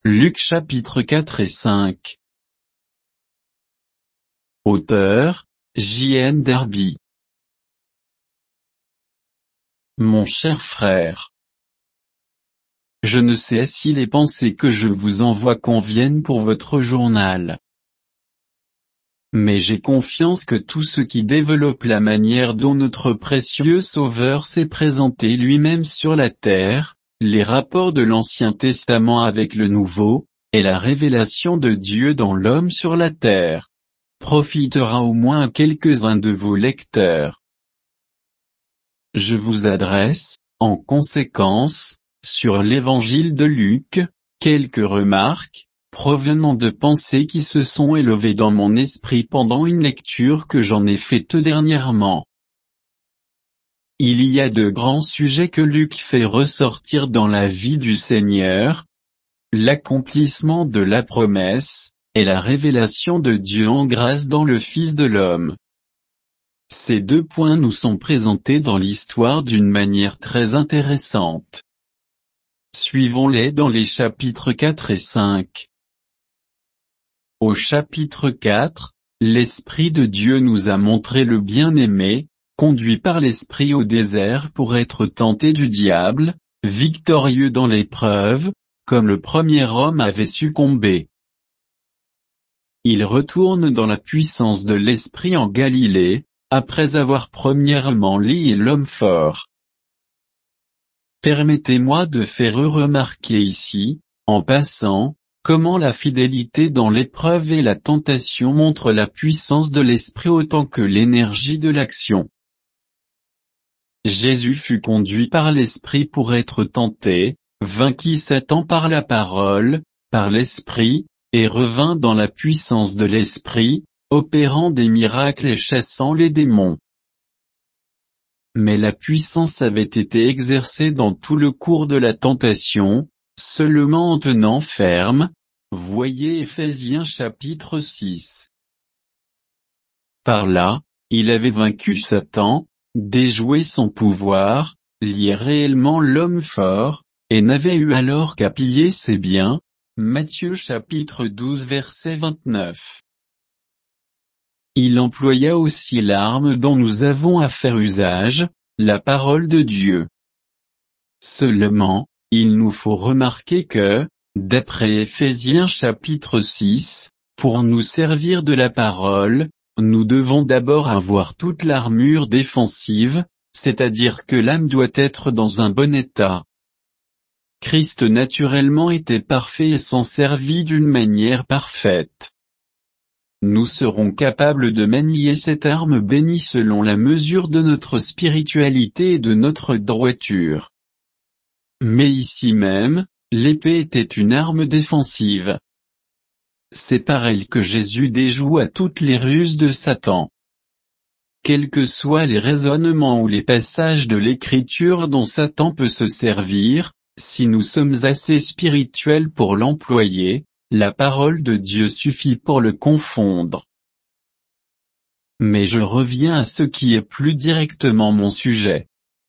Luc chapitre 4 et 5. Auteur, J.N. Darby. Mon cher frère, je ne sais si les pensées que je vous envoie conviennent pour votre journal. Mais j'ai confiance que tout ce qui développe la manière dont notre précieux Sauveur s'est présenté lui-même sur la terre, les rapports de l'Ancien Testament avec le Nouveau, et la révélation de Dieu dans l'homme sur la terre, profitera au moins à quelques-uns de vos lecteurs. Je vous adresse, en conséquence, sur l'évangile de Luc, quelques remarques, provenant de pensées qui se sont élevées dans mon esprit pendant une lecture que j'en ai faite dernièrement. Il y a de grands sujets que Luc fait ressortir dans la vie du Seigneur, l'accomplissement de la promesse, et la révélation de Dieu en grâce dans le Fils de l'homme. Ces deux points nous sont présentés dans l'histoire d'une manière très intéressante. Suivons-les dans les chapitres 4 et 5. Au chapitre 4, l'Esprit de Dieu nous a montré le bien-aimé, conduit par l'Esprit au désert pour être tenté du diable, victorieux dans l'épreuve, comme le premier homme avait succombé. Il retourne dans la puissance de l'Esprit en Galilée, après avoir premièrement lié l'homme fort. Permettez-moi de faire remarquer ici, en passant, comment la fidélité dans l'épreuve et la tentation montrent la puissance de l'Esprit autant que l'énergie de l'action. Jésus fut conduit par l'Esprit pour être tenté, vainquit Satan par la parole, par l'Esprit, et revint dans la puissance de l'Esprit, opérant des miracles et chassant les démons. Mais la puissance avait été exercée dans tout le cours de la tentation, seulement en tenant ferme, voyez Éphésiens chapitre 6. Par là, il avait vaincu Satan, déjoué son pouvoir, lié réellement l'homme fort, et n'avait eu alors qu'à piller ses biens, Matthieu chapitre 12 verset 29. Il employa aussi l'arme dont nous avons à faire usage, la parole de Dieu. Seulement, il nous faut remarquer que, d'après Éphésiens chapitre 6, pour nous servir de la parole, nous devons d'abord avoir toute l'armure défensive, c'est-à-dire que l'âme doit être dans un bon état. Christ naturellement était parfait et s'en servit d'une manière parfaite. Nous serons capables de manier cette arme bénie selon la mesure de notre spiritualité et de notre droiture. Mais ici même, l'épée était une arme défensive. C'est par elle que Jésus déjoua toutes les ruses de Satan. Quels que soient les raisonnements ou les passages de l'Écriture dont Satan peut se servir, si nous sommes assez spirituels pour l'employer, la parole de Dieu suffit pour le confondre. Mais je reviens à ce qui est plus directement mon sujet.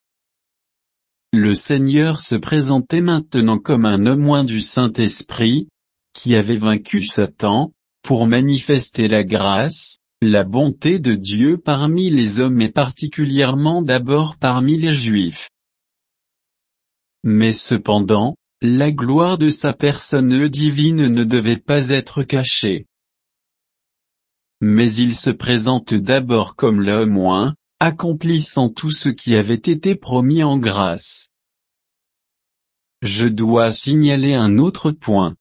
Le Seigneur se présentait maintenant comme un homme oint du Saint-Esprit, qui avait vaincu Satan, pour manifester la grâce, la bonté de Dieu parmi les hommes et particulièrement d'abord parmi les Juifs. Mais cependant, la gloire de sa personne divine ne devait pas être cachée. Mais il se présente d'abord comme l'homme oint, accomplissant tout ce qui avait été promis en grâce. Je dois signaler un autre point.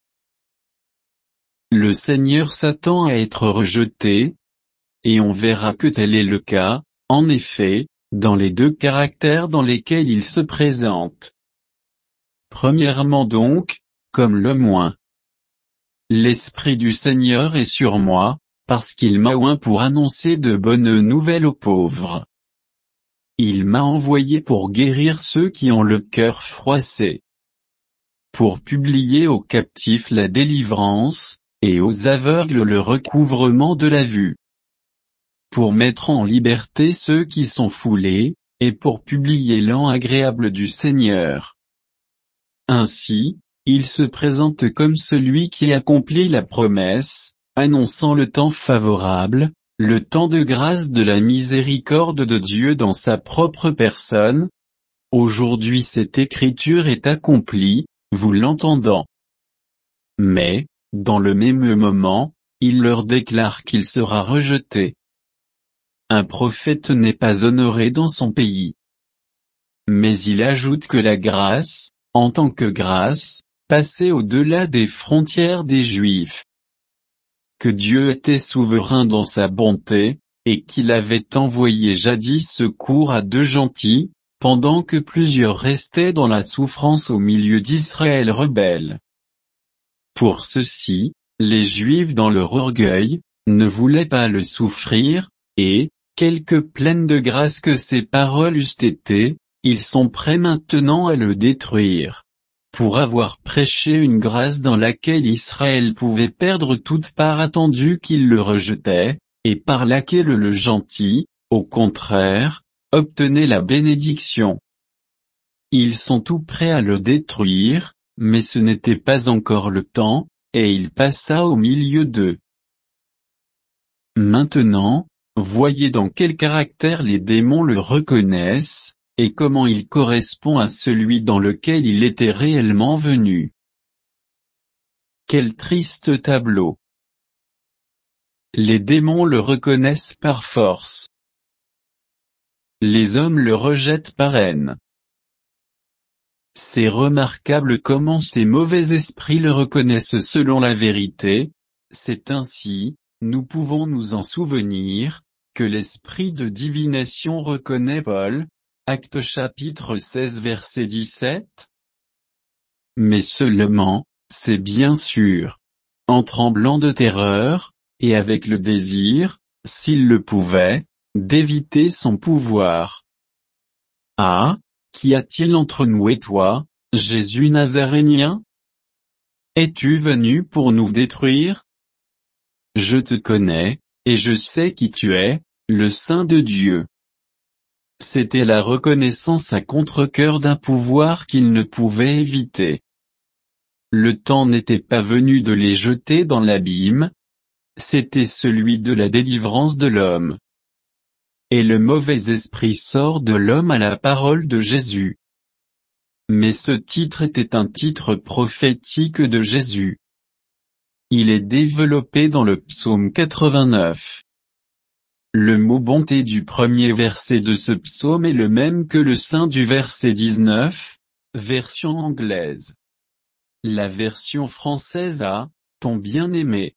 Le Seigneur s'attend à être rejeté, et on verra que tel est le cas, en effet, dans les deux caractères dans lesquels il se présente. Premièrement donc, comme l'homme oint. L'Esprit du Seigneur est sur moi, parce qu'il m'a oint pour annoncer de bonnes nouvelles aux pauvres. Il m'a envoyé pour guérir ceux qui ont le cœur froissé. Pour publier aux captifs la délivrance, et aux aveugles le recouvrement de la vue. Pour mettre en liberté ceux qui sont foulés, et pour publier l'an agréable du Seigneur. Ainsi, il se présente comme celui qui accomplit la promesse, annonçant le temps favorable, le temps de grâce de la miséricorde de Dieu dans sa propre personne. Aujourd'hui cette écriture est accomplie, vous l'entendant. Mais, dans le même moment, il leur déclare qu'il sera rejeté. Un prophète n'est pas honoré dans son pays. Mais il ajoute que la grâce, en tant que grâce, passait au-delà des frontières des Juifs. Que Dieu était souverain dans sa bonté, et qu'il avait envoyé jadis secours à deux gentils, pendant que plusieurs restaient dans la souffrance au milieu d'Israël rebelle. Pour ceux-ci, les Juifs dans leur orgueil, ne voulaient pas le souffrir, et, quelque pleines de grâce que ces paroles eussent été, ils sont prêts maintenant à le détruire. Pour avoir prêché une grâce dans laquelle Israël pouvait perdre toute part attendu qu'il le rejetait, et par laquelle le gentil, au contraire, obtenait la bénédiction. Ils sont tout prêts à le détruire, mais ce n'était pas encore le temps, et il passa au milieu d'eux. Maintenant, voyez dans quel caractère les démons le reconnaissent, et comment il correspond à celui dans lequel il était réellement venu. Quel triste tableau! Les démons le reconnaissent par force. Les hommes le rejettent par haine. C'est remarquable comment ces mauvais esprits le reconnaissent selon la vérité. C'est ainsi, nous pouvons nous en souvenir, que l'esprit de divination reconnaît Paul, Actes chapitre 16 verset 17. Mais seulement, c'est bien sûr, en tremblant de terreur, et avec le désir, s'il le pouvait, d'éviter son pouvoir. Ah, qu'y a-t-il entre nous et toi, Jésus Nazarénien? Es-tu venu pour nous détruire? Je te connais, et je sais qui tu es, le Saint de Dieu. C'était la reconnaissance à contre-cœur d'un pouvoir qu'il ne pouvait éviter. Le temps n'était pas venu de les jeter dans l'abîme, c'était celui de la délivrance de l'homme. Et le mauvais esprit sort de l'homme à la parole de Jésus. Mais ce titre était un titre prophétique de Jésus. Il est développé dans le psaume 89. Le mot bonté du premier verset de ce psaume est le même que le saint du verset 19, version anglaise. La version française a, ton bien-aimé.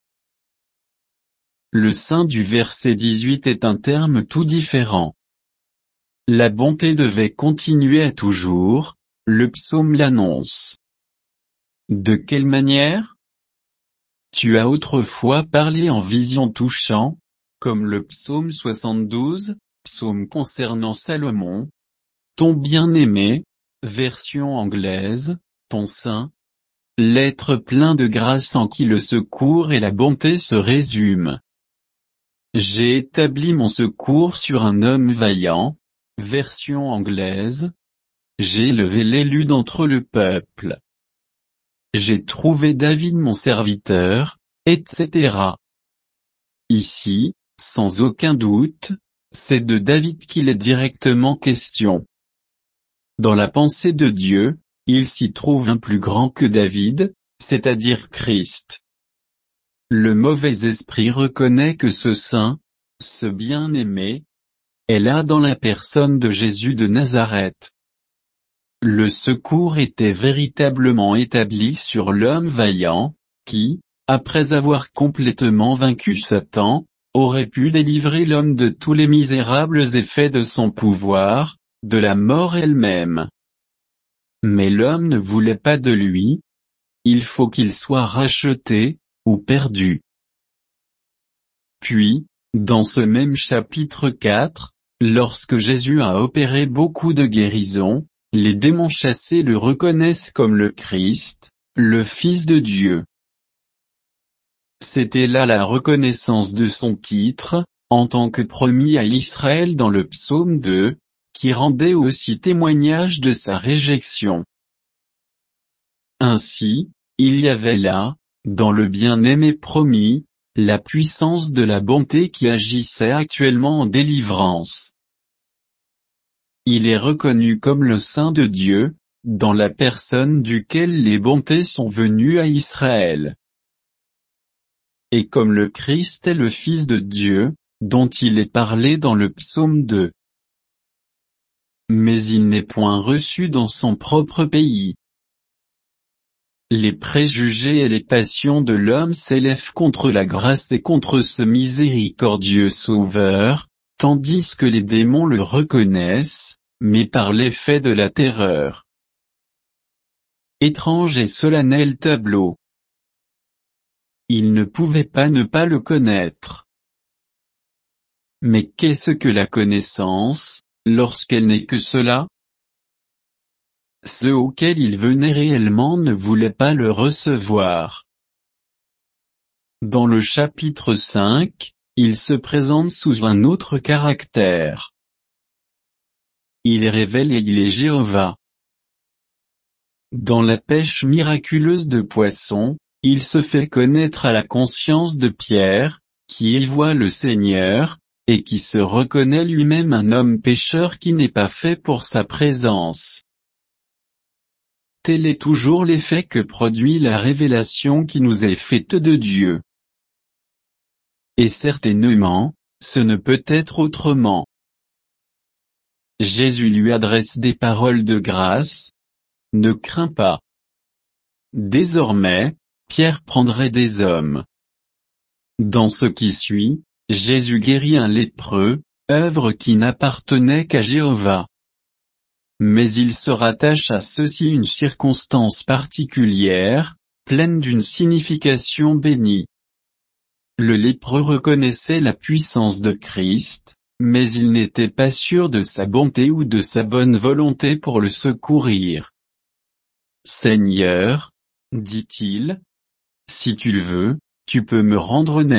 Le saint du verset 18 est un terme tout différent. La bonté devait continuer à toujours, le psaume l'annonce. De quelle manière? Tu as autrefois parlé en vision touchant, comme le psaume 72, psaume concernant Salomon. Ton bien-aimé, version anglaise, ton saint. L'être plein de grâce en qui le secours et la bonté se résument. J'ai établi mon secours sur un homme vaillant, version anglaise. J'ai élevé l'élu d'entre le peuple. J'ai trouvé David mon serviteur, etc. Ici, sans aucun doute, c'est de David qu'il est directement question. Dans la pensée de Dieu, il s'y trouve un plus grand que David, c'est-à-dire Christ. Le mauvais esprit reconnaît que ce saint, ce bien-aimé, est là dans la personne de Jésus de Nazareth. Le secours était véritablement établi sur l'homme vaillant, qui, après avoir complètement vaincu Satan, aurait pu délivrer l'homme de tous les misérables effets de son pouvoir, de la mort elle-même. Mais l'homme ne voulait pas de lui. Il faut qu'il soit racheté, ou perdu. Puis, dans ce même chapitre 4, lorsque Jésus a opéré beaucoup de guérisons, les démons chassés le reconnaissent comme le Christ, le Fils de Dieu. C'était là la reconnaissance de son titre, en tant que promis à Israël dans le psaume 2, qui rendait aussi témoignage de sa réjection. Ainsi, il y avait là, dans le bien-aimé promis, la puissance de la bonté qui agissait actuellement en délivrance. Il est reconnu comme le Saint de Dieu, dans la personne duquel les bontés sont venues à Israël. Et comme le Christ est le Fils de Dieu, dont il est parlé dans le psaume 2. Mais il n'est point reçu dans son propre pays. Les préjugés et les passions de l'homme s'élèvent contre la grâce et contre ce miséricordieux Sauveur, tandis que les démons le reconnaissent, mais par l'effet de la terreur. Étrange et solennel tableau. Ils ne pouvaient pas ne pas le connaître. Mais qu'est-ce que la connaissance, lorsqu'elle n'est que cela? Ceux auxquels il venait réellement ne voulaient pas le recevoir. Dans le chapitre 5, il se présente sous un autre caractère. Il est révélé et il est Jéhovah. Dans la pêche miraculeuse de poissons, il se fait connaître à la conscience de Pierre, qui y voit le Seigneur, et qui se reconnaît lui-même un homme pécheur qui n'est pas fait pour sa présence. Tel est toujours l'effet que produit la révélation qui nous est faite de Dieu. Et certainement, ce ne peut être autrement. Jésus lui adresse des paroles de grâce. Ne crains pas. Désormais, Pierre prendrait des hommes. Dans ce qui suit, Jésus guérit un lépreux, œuvre qui n'appartenait qu'à Jéhovah. Mais il se rattache à ceci une circonstance particulière, pleine d'une signification bénie. Le lépreux reconnaissait la puissance de Christ, mais il n'était pas sûr de sa bonté ou de sa bonne volonté pour le secourir. « Seigneur, dit-il, si tu le veux, tu peux me rendre net. »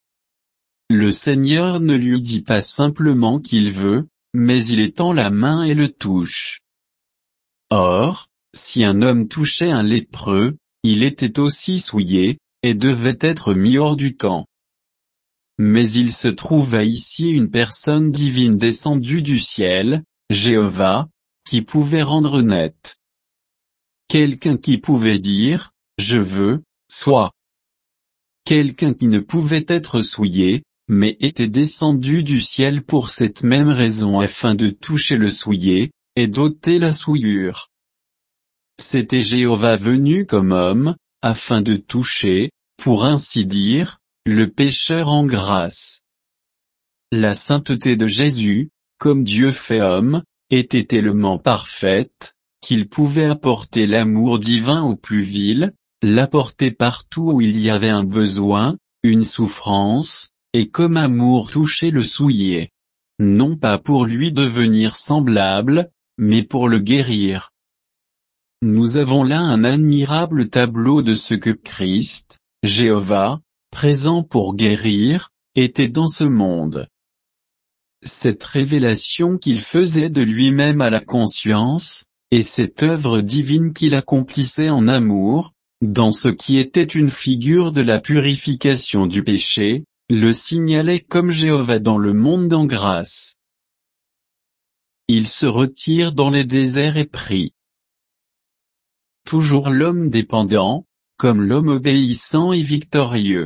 Le Seigneur ne lui dit pas simplement qu'il veut, mais il étend la main et le touche. Or, si un homme touchait un lépreux, il était aussi souillé, et devait être mis hors du camp. Mais il se trouva ici une personne divine descendue du ciel, Jéhovah, qui pouvait rendre net. Quelqu'un qui pouvait dire, je veux, sois. Quelqu'un qui ne pouvait être souillé, mais était descendu du ciel pour cette même raison afin de toucher le souillé, et d'ôter la souillure. C'était Jéhovah venu comme homme, afin de toucher, pour ainsi dire, le pécheur en grâce. La sainteté de Jésus, comme Dieu fait homme, était tellement parfaite, qu'il pouvait apporter l'amour divin aux plus vils, l'apporter partout où il y avait un besoin, une souffrance, et comme amour toucher le souillé. Non pas pour lui devenir semblable, mais pour le guérir. Nous avons là un admirable tableau de ce que Christ, Jéhovah, présent pour guérir, était dans ce monde. Cette révélation qu'il faisait de lui-même à la conscience, et cette œuvre divine qu'il accomplissait en amour, dans ce qui était une figure de la purification du péché, le signalait comme Jéhovah dans le monde en grâce. Il se retire dans les déserts et prie. Toujours l'homme dépendant, comme l'homme obéissant et victorieux.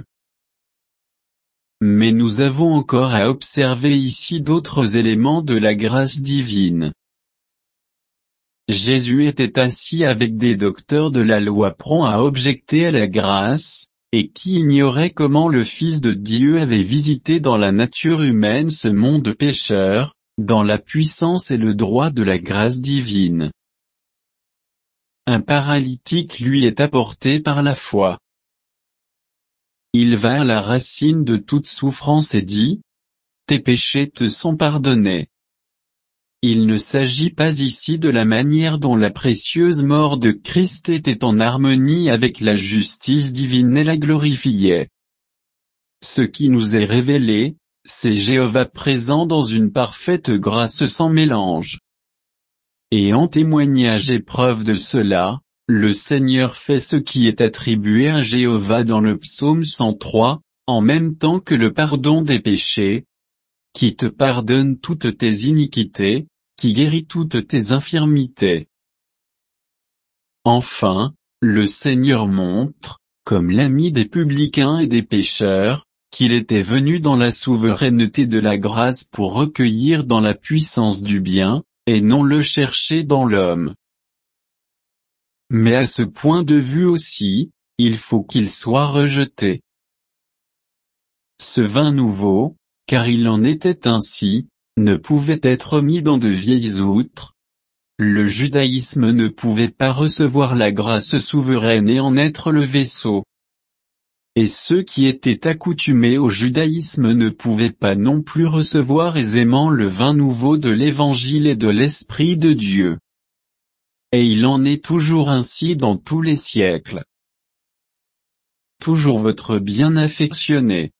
Mais nous avons encore à observer ici d'autres éléments de la grâce divine. Jésus était assis avec des docteurs de la loi prompts à objecter à la grâce, et qui ignoraient comment le Fils de Dieu avait visité dans la nature humaine ce monde pécheur, dans la puissance et le droit de la grâce divine. Un paralytique lui est apporté par la foi. Il va à la racine de toute souffrance et dit, « Tes péchés te sont pardonnés. » Il ne s'agit pas ici de la manière dont la précieuse mort de Christ était en harmonie avec la justice divine et la glorifiait. Ce qui nous est révélé, c'est Jéhovah présent dans une parfaite grâce sans mélange. Et en témoignage et preuve de cela, le Seigneur fait ce qui est attribué à Jéhovah dans le psaume 103, en même temps que le pardon des péchés, qui te pardonne toutes tes iniquités, qui guérit toutes tes infirmités. Enfin, le Seigneur montre, comme l'ami des publicains et des pécheurs, qu'il était venu dans la souveraineté de la grâce pour recueillir dans la puissance du bien, et non le chercher dans l'homme. Mais à ce point de vue aussi, il faut qu'il soit rejeté. Ce vin nouveau, car il en était ainsi, ne pouvait être mis dans de vieilles outres. Le judaïsme ne pouvait pas recevoir la grâce souveraine et en être le vaisseau. Et ceux qui étaient accoutumés au judaïsme ne pouvaient pas non plus recevoir aisément le vin nouveau de l'Évangile et de l'Esprit de Dieu. Et il en est toujours ainsi dans tous les siècles. Toujours votre bien affectionné.